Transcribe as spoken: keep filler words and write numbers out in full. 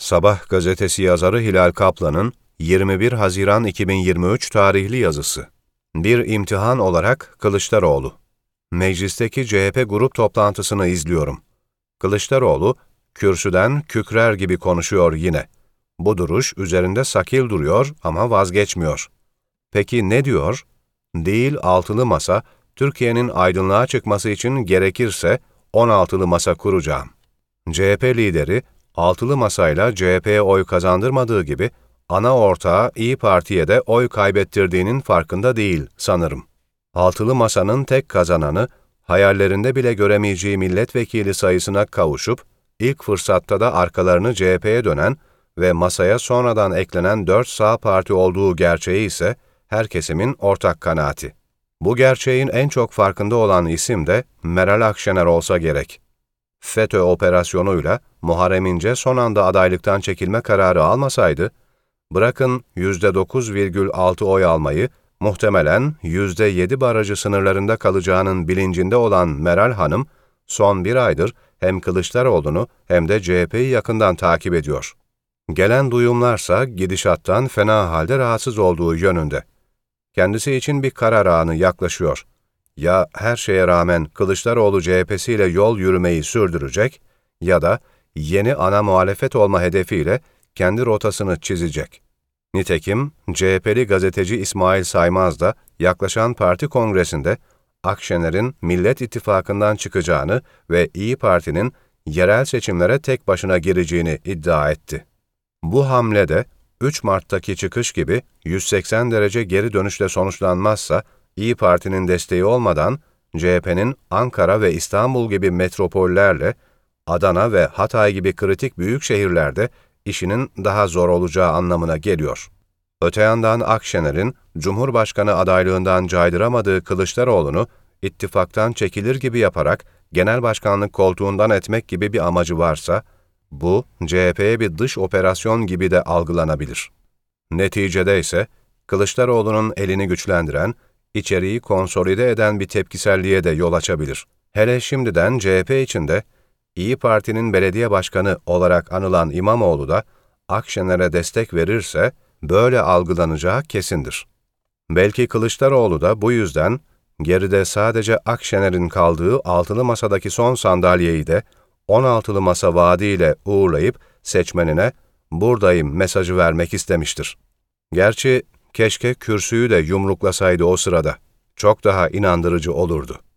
Sabah gazetesi yazarı Hilal Kaplan'ın yirmi bir Haziran iki bin yirmi üç tarihli yazısı. Bir imtihan olarak Kılıçdaroğlu. Meclisteki C H P grup toplantısını izliyorum. Kılıçdaroğlu, kürsüden kükrer gibi konuşuyor yine. Bu duruş üzerinde sakil duruyor ama vazgeçmiyor. Peki ne diyor? Değil altılı masa, Türkiye'nin aydınlığa çıkması için gerekirse on altılı masa kuracağım. C H P lideri, altılı masayla C H P'ye oy kazandırmadığı gibi, ana ortağı İyi Parti'ye de oy kaybettirdiğinin farkında değil sanırım. Altılı masanın tek kazananı, hayallerinde bile göremeyeceği milletvekili sayısına kavuşup, ilk fırsatta da arkalarını C H P'ye dönen ve masaya sonradan eklenen dört sağ parti olduğu gerçeği ise her kesimin ortak kanaati. Bu gerçeğin en çok farkında olan isim de Meral Akşener olsa gerek. FETÖ operasyonuyla Muharrem İnce son anda adaylıktan çekilme kararı almasaydı, bırakın yüzde dokuz virgül altı oy almayı, muhtemelen yüzde yedi barajı sınırlarında kalacağının bilincinde olan Meral Hanım, son bir aydır hem Kılıçdaroğlu'nu hem de C H P'yi yakından takip ediyor. Gelen duyumlarsa gidişattan fena halde rahatsız olduğu yönünde. Kendisi için bir karar anı yaklaşıyor. Ya her şeye rağmen Kılıçdaroğlu C H P'siyle yol yürümeyi sürdürecek ya da yeni ana muhalefet olma hedefiyle kendi rotasını çizecek. Nitekim C H P'li gazeteci İsmail Saymaz da yaklaşan parti kongresinde Akşener'in Millet İttifakı'ndan çıkacağını ve İyi Parti'nin yerel seçimlere tek başına gireceğini iddia etti. Bu hamle de üç Mart'taki çıkış gibi yüz seksen derece geri dönüşle sonuçlanmazsa, İyi Parti'nin desteği olmadan C H P'nin Ankara ve İstanbul gibi metropollerle, Adana ve Hatay gibi kritik büyük şehirlerde işinin daha zor olacağı anlamına geliyor. Öte yandan Akşener'in Cumhurbaşkanı adaylığından caydıramadığı Kılıçdaroğlu'nu ittifaktan çekilir gibi yaparak genel başkanlık koltuğundan etmek gibi bir amacı varsa, bu C H P'ye bir dış operasyon gibi de algılanabilir. Neticede ise Kılıçdaroğlu'nun elini güçlendiren, içeriği konsolide eden bir tepkiselliğe de yol açabilir. Hele şimdiden C H P içinde İyi Parti'nin belediye başkanı olarak anılan İmamoğlu da Akşener'e destek verirse böyle algılanacağı kesindir. Belki Kılıçdaroğlu da bu yüzden geride sadece Akşener'in kaldığı altılı masadaki son sandalyeyi de on altılı masa vaadiyle uğurlayıp seçmenine buradayım mesajı vermek istemiştir. Gerçi keşke kürsüyü de yumruklasaydı o sırada. Çok daha inandırıcı olurdu.